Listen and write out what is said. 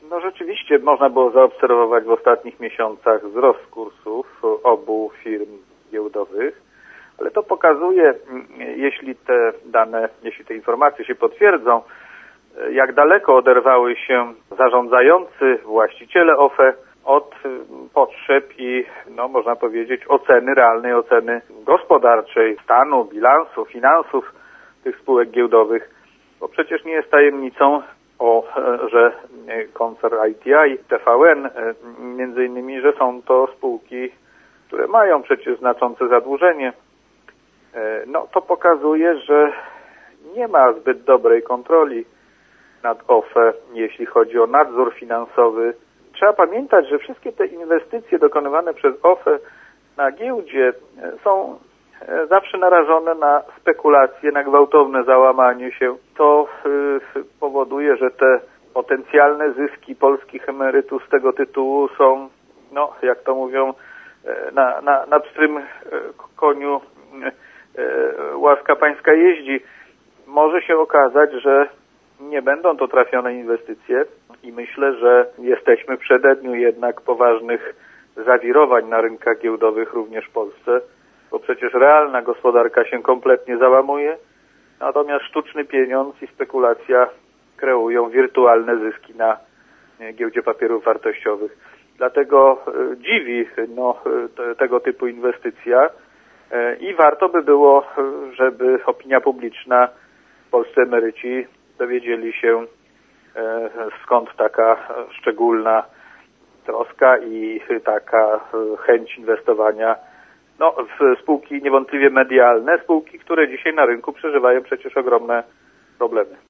No rzeczywiście można było zaobserwować w ostatnich miesiącach wzrost kursów obu firm giełdowych, ale to pokazuje, jeśli te informacje się potwierdzą, jak daleko oderwały się zarządzający, właściciele OFE od potrzeb i, można powiedzieć, realnej oceny gospodarczej, stanu, bilansu, finansów tych spółek giełdowych, bo przecież nie jest tajemnicą, że koncern ITI, TVN, między innymi, że są to spółki, które mają przecież znaczące zadłużenie. To pokazuje, że nie ma zbyt dobrej kontroli nad OFE, jeśli chodzi o nadzór finansowy. Trzeba pamiętać, że wszystkie te inwestycje dokonywane przez OFE na giełdzie są zawsze narażone na spekulacje, na gwałtowne załamanie się. To powoduje, że te potencjalne zyski polskich emerytów z tego tytułu są, jak to mówią, na pstrym koniu łaska pańska jeździ. Może się okazać, że nie będą to trafione inwestycje i myślę, że jesteśmy w przededniu jednak poważnych zawirowań na rynkach giełdowych również w Polsce, bo przecież realna gospodarka się kompletnie załamuje, natomiast sztuczny pieniądz i spekulacja kreują wirtualne zyski na giełdzie papierów wartościowych. Dlatego dziwi tego typu inwestycja i warto by było, żeby opinia publiczna, polscy emeryci dowiedzieli się, skąd taka szczególna troska i taka chęć inwestowania w spółki niewątpliwie medialne, spółki, które dzisiaj na rynku przeżywają przecież ogromne problemy.